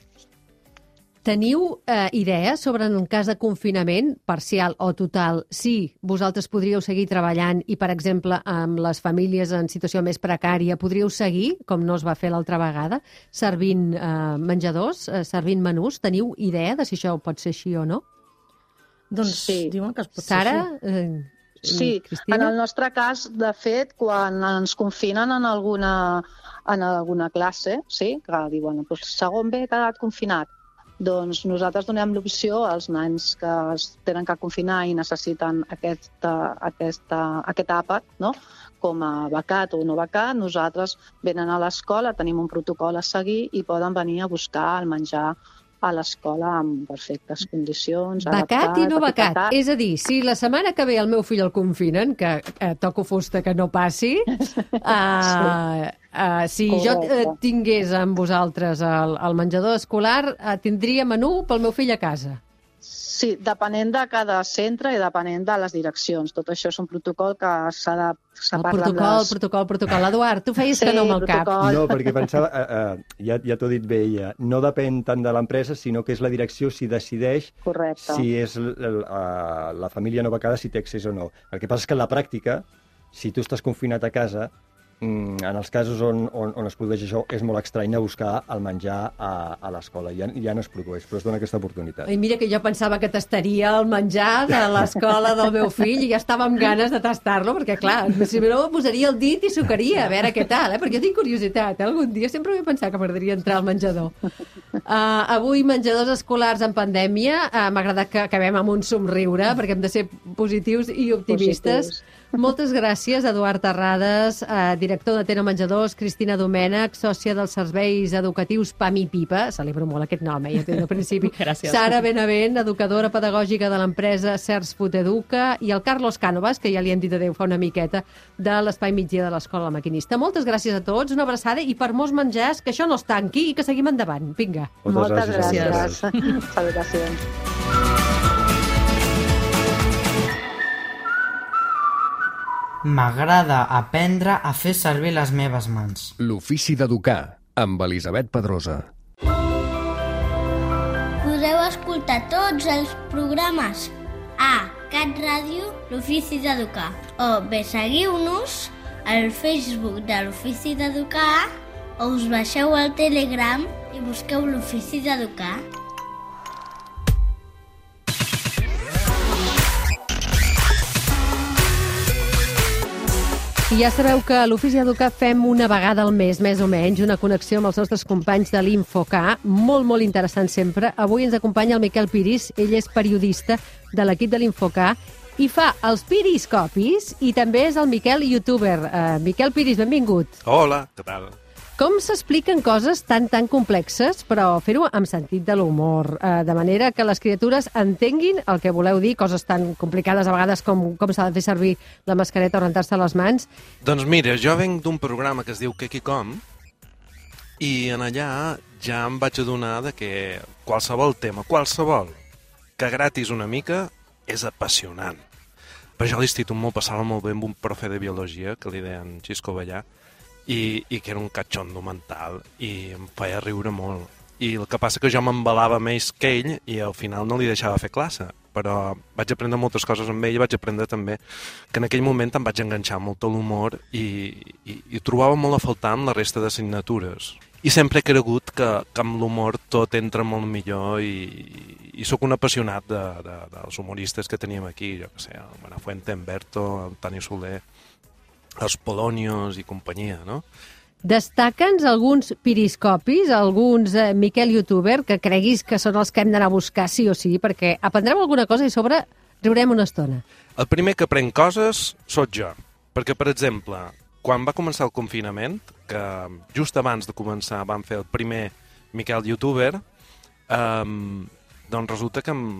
Teniu eh, idees sobre en un cas de confinament parcial o total, si vosaltres podríeu seguir treballant i, per exemple, amb les famílies en situació més precària, podríeu seguir, com no es va fer l'altra vegada, servint eh, menjadors, eh, servint menús? Teniu idea de si això pot ser així o no? Doncs sí. Diuen que es pot Sara, ser així. Eh, sí, Cristina? En el nostre cas, de fet, quan ens confinen en alguna, en alguna classe, sí, que diuen, doncs, segon B ha quedat confinat, Doncs nosaltres donem l'opció als nens que es tenen que confinar i necessiten aquesta, aquesta, aquest àpat, no? Com a becat o no becat, nosaltres venen a l'escola, tenim un protocol a seguir i poden venir a buscar el menjar a l'escola en perfectes condicions. Becat i no becat. És a dir, si la setmana que ve el meu fill el confinen, que eh, toco fusta que no passi, eh, eh, si jo eh, tingués amb vosaltres el, el menjador escolar, eh, tindria menú pel meu fill a casa. Sí, depenent de cada centre i depenent de les direccions. Tot això és un protocol que s'ha de... El protocol, les... protocol, protocol. Eduard, tu feies sí, que no amb el cap. No, perquè pensava, uh, uh, ja, ja t'ho ha dit bé ella, no depèn tant de l'empresa, sinó que és la direcció si decideix Correcte. Si és uh, la família no becada, si té accés o no. El que passa és que en la pràctica, si tu estàs confinat a casa, en els casos on, on, on es produeix això, és molt estrany anar a buscar el menjar a, a l'escola. Ja, ja no es produeix, però es dona aquesta oportunitat. Ai, mira que jo pensava que tastaria el menjar de l'escola del meu fill i ja estava amb ganes de tastar-lo, perquè, clar, si no posaria el dit i sucaria, a veure què tal, eh? Perquè jo tinc curiositat, eh? Algun dia sempre vull pensar que m'agradaria entrar al menjador. Uh, avui, menjadors escolars en pandèmia, uh, m'ha agradat que acabem amb un somriure, perquè hem de ser positius i optimistes. Positius. Moltes gràcies, Eduard Terrades, eh, director de Teno Menjadors, Cristina Domènech, sòcia dels serveis educatius Pam i Pipa, celebro molt aquest nom, eh, ja t'he dit al principi. Gràcies. Sara Benavent, educadora pedagògica de l'empresa Certs Food Educa, i el Carlos Cánovas, que ja li hem dit adéu fa una miqueta, de l'Espai Migdia de l'Escola La Maquinista. Moltes gràcies a tots, una abraçada i per molts menjars, que això no es tanqui i que seguim endavant. Vinga. Moltes, Moltes gràcies. gràcies. Salutacions. M'agrada aprendre a fer servir les meves mans. L'ofici d'educar, amb Elisabet Pedrosa. Podeu escoltar tots els programes a Cat Ràdio, l'Ofici d'Educar. O bé seguiu-nos al Facebook de l'Ofici d'Educar o us baixeu al Telegram i busqueu l'Ofici d'Educar. I ja sabeu que a l'Ofici d'Educar fem una vegada al mes, més o menys, una connexió amb els nostres companys de l'Infocar, molt, molt interessant sempre. Avui ens acompanya el Miquel Piris, ell és periodista de l'equip de l'Infocar i fa els Piriscopis i també és el Miquel youtuber. Uh, Miquel Piris, benvingut. Hola, què tal? Com s'expliquen coses tan, tan complexes, però fer-ho amb sentit de l'humor, eh, de manera que les criatures entenguin el que voleu dir, coses tan complicades a vegades com com s'ha de fer servir la mascareta o rentar-se les mans? Doncs mira, jo venc d'un programa que es diu Què qui com, i en allà ja em vaig adonar de que qualsevol tema, qualsevol, que gratis una mica, és apassionant. Per això a l'institut m'ho passava molt bé amb un profe de biologia, que li deien Xisco Ballà, I, i que era un catxondo mental i em feia riure molt. I el que passa que jo m'embalava més que ell i al final no li deixava fer classe, però vaig aprendre moltes coses amb ell i vaig aprendre també que en aquell moment em vaig enganxar molt a l'humor i, i, i trobava molt a faltar amb la resta d'assignatures. I sempre he cregut que, que amb l'humor tot entra molt millor i, i sóc un apassionat de, de, dels humoristes que teníem aquí, jo que sé, el Buenafuente, en Berto, el Toni Soler, els Polonios i companyia, no? Destaca'ns alguns piriscopis, alguns eh, Miquel youtuber, que creguis que són els que hem d'anar a buscar sí o sí, perquè aprendrem alguna cosa i a sobre riurem una estona. El primer que pren coses sóc jo, perquè, per exemple, quan va començar el confinament, que just abans de començar vam fer el primer Miquel youtuber, eh, doncs resulta que em...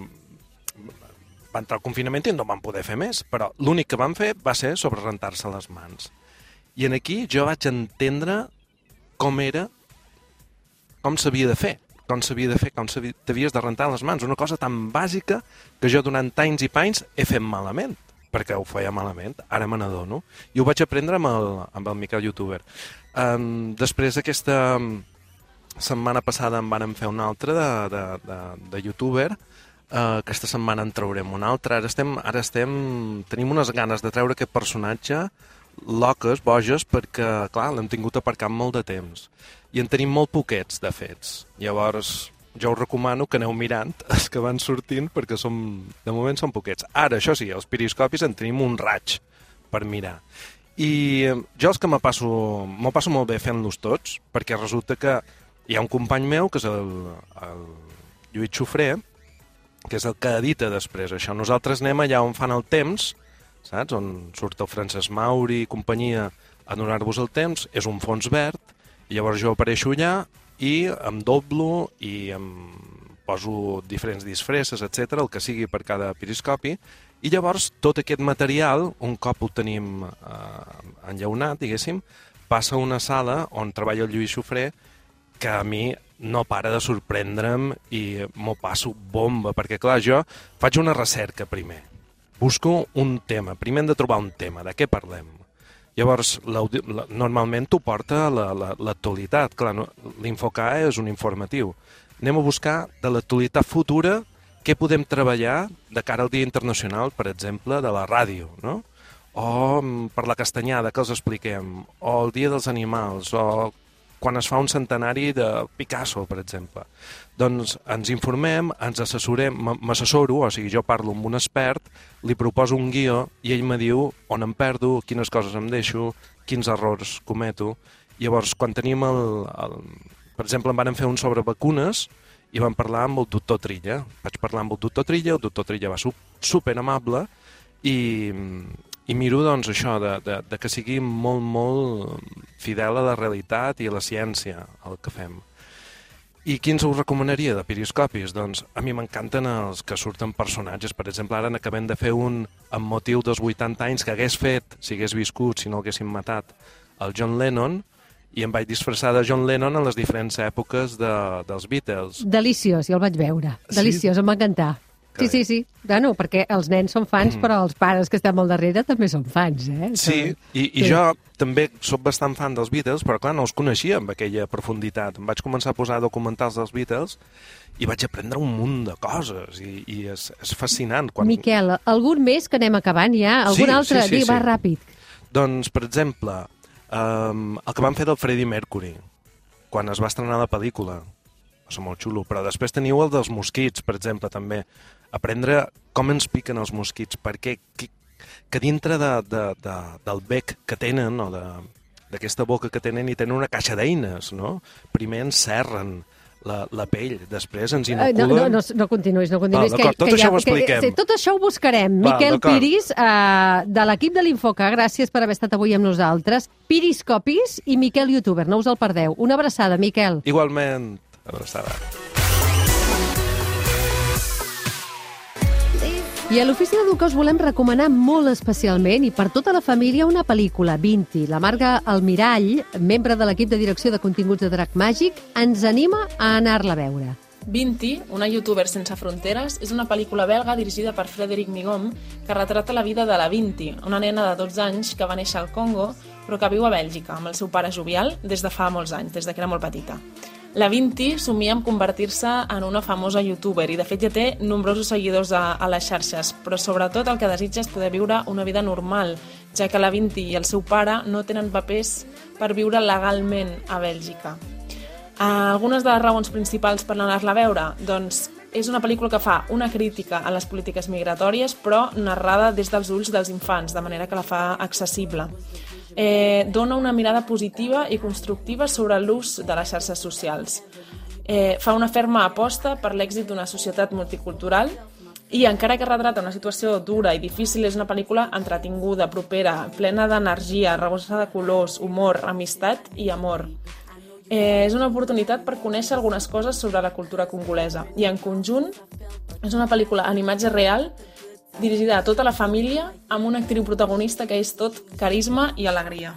va entrar el confinament i no vam poder fer més, però l'únic que vam fer va ser sobre rentar-se les mans. I en aquí jo vaig entendre com era, com s'havia de fer, com s'havia de fer, com t'havies de rentar les mans, una cosa tan bàsica que jo durant anys i panys he fet malament, perquè ho feia malament, ara me n'adono, i ho vaig aprendre amb el, amb el Miquel youtuber. Um, després aquesta setmana passada en vàrem fer una altra de, de, de, de youtuber. Uh, aquesta setmana en traurem un altre. Ara estem, ara estem, tenim unes ganes de treure aquest personatge loques, boges, perquè, clar, l'hem tingut aparcat molt de temps. I en tenim molt poquets, de fets. Llavors, jo us recomano que aneu mirant els que van sortint, perquè som, de moment són poquets. Ara, això sí, els piriscopis en tenim un raig per mirar. I jo els que m'ho passo, m'ho passo molt bé fent-los tots, perquè resulta que hi ha un company meu, que és el... el Lluís Xufré, que és el que edita després això. Nosaltres anem allà on fan el temps, saps? On surt el Francesc Mauri i companyia a donar-vos el temps, és un fons verd, i llavors jo apareixo allà i em doblo i em poso diferents disfresses, etcètera, el que sigui per cada periscopi, i llavors tot aquest material, un cop ho tenim eh, enllaunat, diguéssim, passa a una sala on treballa el Lluís Xufré, que a mi no para de sorprendre'm i m'ho passo bomba, perquè clar, jo faig una recerca primer, busco un tema, primer hem de trobar un tema, de què parlem? Llavors, la, la, normalment t'ho porta l'actualitat, la, la, clar, no, l'Infocae és un informatiu. Anem a buscar de l'actualitat futura què podem treballar de cara al Dia Internacional, per exemple, de la ràdio, no? O per la castanyada, que els expliquem, o el Dia dels Animals, o quan es fa un centenari de Picasso, per exemple. Doncs ens informem, ens assessorem, m'assessoro, o sigui, jo parlo amb un expert, li proposo un guió i ell me diu on em perdo, quines coses em deixo, quins errors cometo. Llavors, quan tenim el... el per exemple, em van fer un sobre vacunes i vam parlar amb el doctor Trilla. Vaig parlar amb el doctor Trilla, el doctor Trilla va ser super amable i... I miro, doncs, això, de, de, de que sigui molt, molt fidel a la realitat i a la ciència, el que fem. I quins us recomanaria de periscopis? Doncs a mi m'encanten els que surten personatges. Per exemple, ara n'acabem de fer un amb motiu dels vuitanta anys que hagués fet, si hagués viscut, si no l'haguessin matat, el John Lennon, i em vaig disfressar de John Lennon en les diferents èpoques de, dels Beatles. Deliciós, jo el vaig veure. Deliciós, sí? Em va encantar. Sí, sí, sí. Bueno, perquè els nens són fans, mm. però els pares que estem al darrere també són fans, eh? Sí, i, i sí. Jo també soc bastant fan dels Beatles, però clar, no els coneixia amb aquella profunditat. Em vaig començar a posar documentals dels Beatles i vaig aprendre un munt de coses, i, i és, és fascinant. Quan... Miquel, algun més que anem acabant ja? Algun sí, altre? Sí, sí, Digue, sí. va ràpid. Doncs, per exemple, um, el que van fer del Freddie Mercury, quan es va estrenar la pel·lícula. És molt xulo, però després teniu el dels mosquits, per exemple, també. Aprendre com ens piquen els mosquits, perquè que, que dintre de, de, de, del bec que tenen, o d'aquesta boca que tenen, hi tenen una caixa d'eines, no? Primer ens serren la, la pell, després ens inoculen... No, no, no, no continuïs, no continuïs. Va, tot que això ja, ho expliquem. Que, sí, tot això ho buscarem. Va, Miquel Piris, uh, de l'equip de l'Infoca, gràcies per haver estat avui amb nosaltres. Periscopis i Miquel Youtuber, no us el perdeu. Una abraçada, Miquel. Igualment, abraçada. I a l'Ofici d'Educar us volem recomanar molt especialment i per tota la família una pel·lícula, Vinti. La Marga Almirall, membre de l'equip de direcció de continguts de Drac Màgic, ens anima a anar-la a veure. Vinti, una youtuber sense fronteres, és una pel·lícula belga dirigida per Frédéric Migom que retrata la vida de la Vinti, una nena de dotze anys que va néixer al Congo però que viu a Bèlgica amb el seu pare jovial des de fa molts anys, des de que era molt petita. La Vinti somia en convertir-se en una famosa youtuber i de fet ja té nombrosos seguidors a, a les xarxes, però sobretot el que desitja és poder viure una vida normal, ja que la Vinti i el seu pare no tenen papers per viure legalment a Bèlgica. Uh, algunes de les raons principals per anar-la a veure? Doncs és una pel·lícula que fa una crítica a les polítiques migratòries, però narrada des dels ulls dels infants, de manera que la fa accessible. Eh, dona una mirada positiva i constructiva sobre l'ús de les xarxes socials. Eh, fa una ferma aposta per l'èxit d'una societat multicultural i, encara que retrata una situació dura i difícil, és una pel·lícula entretinguda, propera, plena d'energia, rebossada de colors, humor, amistat i amor. Eh, és una oportunitat per conèixer algunes coses sobre la cultura congolesa i, en conjunt, és una pel·lícula en imatge real dirigida a tota la família, amb una actriu protagonista que és tot carisma i alegria.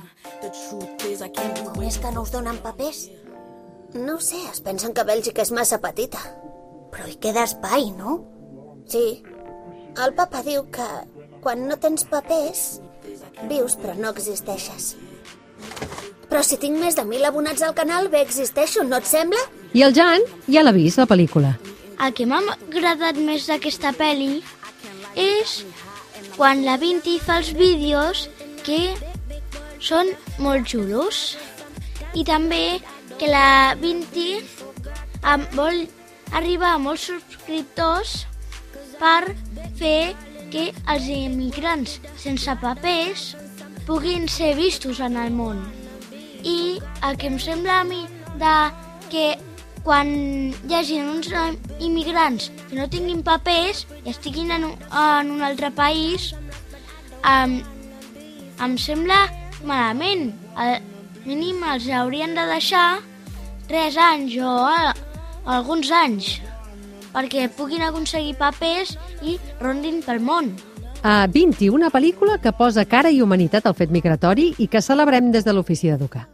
Com és que no us donen papers? No ho sé, es pensen que Bèlgica és massa petita. Però hi queda espai, no? Sí. El papa diu que quan no tens papers, vius però no existeixes. Però si tinc més de mil abonats al canal, bé existeixo, no et sembla? I el Jan ja l'ha vist, la pel·lícula. El que m'ha agradat més d'aquesta pel·li és quan la Vinti fa els vídeos que són molt xulos i també que la Vinti vol arribar a molts subscriptors per fer que els immigrants sense papers puguin ser vistos en el món. I el que em sembla a mi de que quan hi hagi uns immigrants que no tinguin papers i estiguin en un, en un altre país, em, em sembla malament. Al mínim els haurien de deixar tres anys o a, alguns anys perquè puguin aconseguir papers i rondin pel món. A vint-i una pel·lícula que posa cara i humanitat al fet migratori i que celebrem des de l'Ofici d'Educar.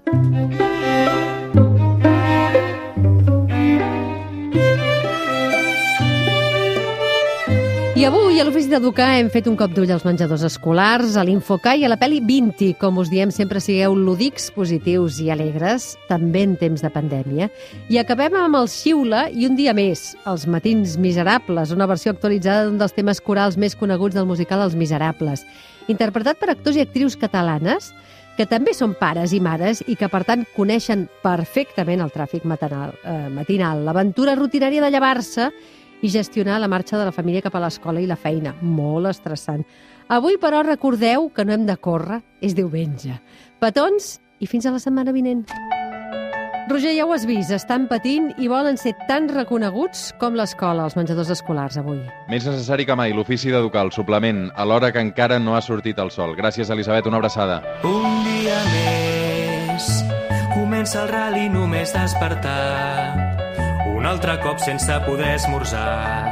I avui a l'Ofici d'Educar hem fet un cop d'ull als menjadors escolars, a l'Infocar i a la pel·li vint. Com us diem, sempre sigueu lúdics, positius i alegres, també en temps de pandèmia. I acabem amb el Xiula i un dia més, Els matins miserables, una versió actualitzada d'un dels temes corals més coneguts del musical Els Miserables, interpretat per actors i actrius catalanes que també són pares i mares i que, per tant, coneixen perfectament el tràfic matinal, eh, matinal l'aventura rutinària de llevar-se i gestionar la marxa de la família cap a l'escola i la feina. Molt estressant. Avui, però, recordeu que no hem de córrer, és diumenge. Petons i fins a la setmana vinent. Roger, ja ho has vist, estan patint i volen ser tan reconeguts com l'escola, els menjadors escolars, avui. Més necessari que mai, l'Ofici d'Educar, el suplement, alhora que encara no ha sortit el sol. Gràcies, Elisabet, una abraçada. Un dia més, comença el rally només despertar. Un altre cop sense poder esmorzar.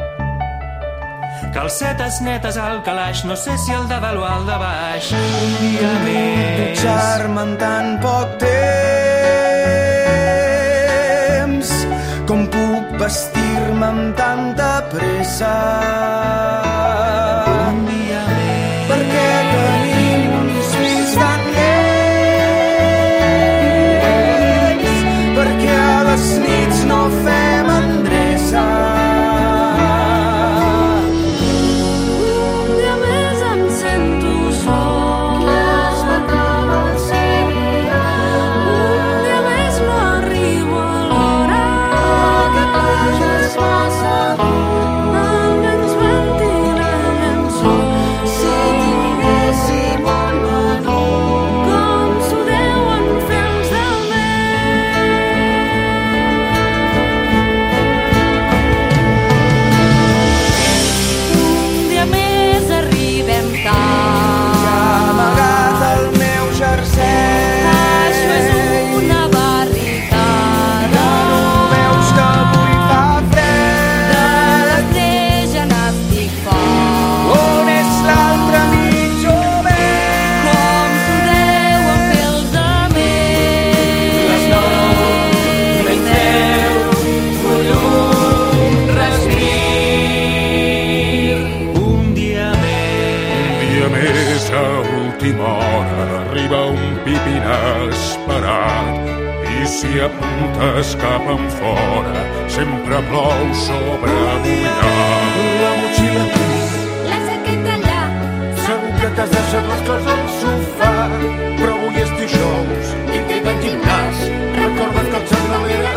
Calcetes netes al calaix, no sé si el de dalt o el de baix. Un dia més. Dutxar-me en tan poc temps, com puc vestir-me amb tanta pressa. Un dia més. Perquè tenim uns fills tan llens, perquè a les nits no fem endreça. Un dia més em sento sol, que es m'acaba el dia. Un dia més no arribo a l'hora, que casa és massa dur. Almenys ventilant en sol, si tinguéssim un menú, com s'ho deuen fer els del més arribem tard. Que ha amagat el meu jersei. Això és una barricada. No veus que avui fa fred? De les tres ja n'estic fort. On és l'altre mig jovent? Com s'ho deuen fer els altres? Les nou, menys deu, vull un respir. Un dia més a última hora arriba un pip inesperat i si apuntes cap enfora sempre plou sobre mullat. La motxilla aquí, La saqueta allà, segur que t'has deixat les coses al sofà, però avui és dijous i queda al gimnàs. Recorda't que el xandall era